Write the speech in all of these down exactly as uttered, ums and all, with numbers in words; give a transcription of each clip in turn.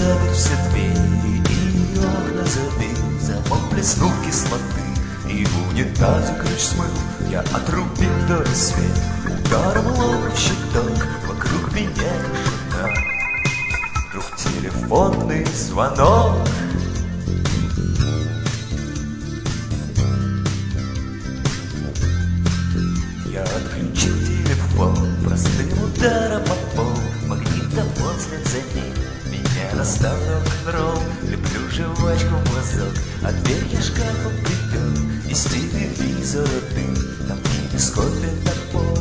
запер все двери и окна забил, замок плеснул кислоты, и в унитазе ключ смыл. Я отрубил до рассвета, ударом лоб в щиток, вокруг меня тишина. Вдруг телефонный звонок. Я отключил телефон простым ударом по полу, магнитофон след за ним. Меня достал рок-н-ролл, леплю жвачку в глазок, а дверь я шкафом припер, из телевизора дым, там в кинескопе топор.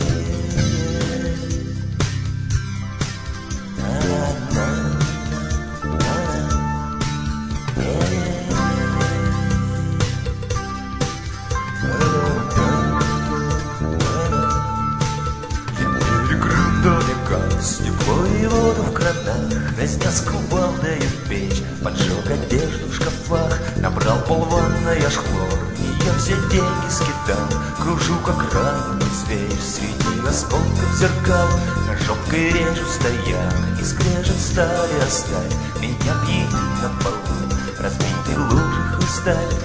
Тепло и воду в кранах, разнес кувалдой в печь, поджег одежду в шкафах, набрал полванной аж хлор, и я все деньги скидал, кружу как раненый зверь среди осколков зеркал, ножовкой режу стояк, и скрежет стали оставь, меня пьянит на полу, разбитый лужи хрусталь.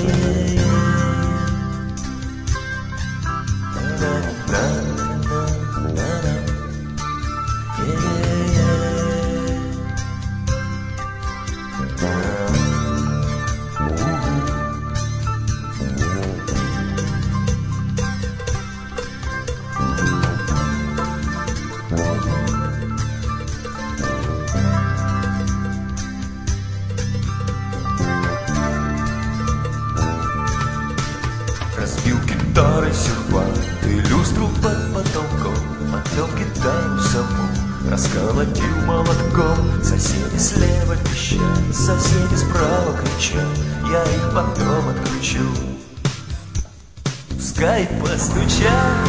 Разбил гитарой сервант и люстру под потолком, подвел гитару саму, расколотил молотком. Соседи слева пищат, соседи справа кричат, я их потом отключу, пускай постучат.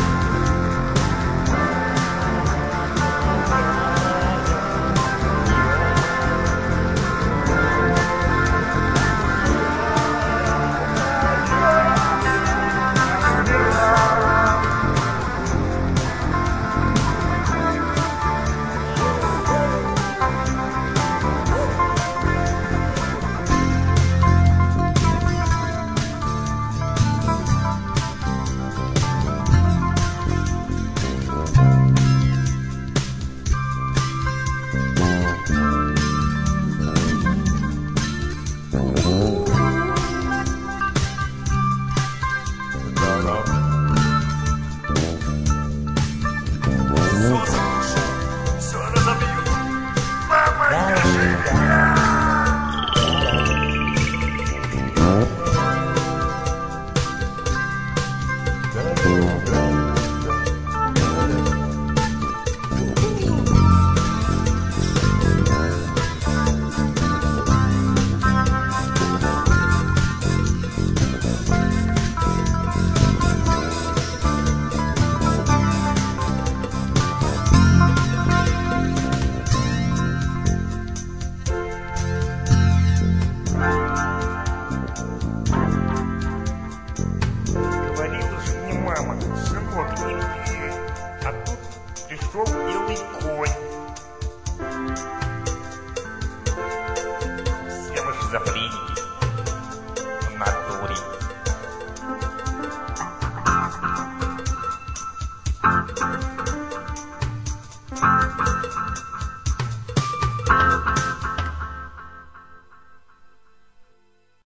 А тут пришел белый конь. Всем шизофрения.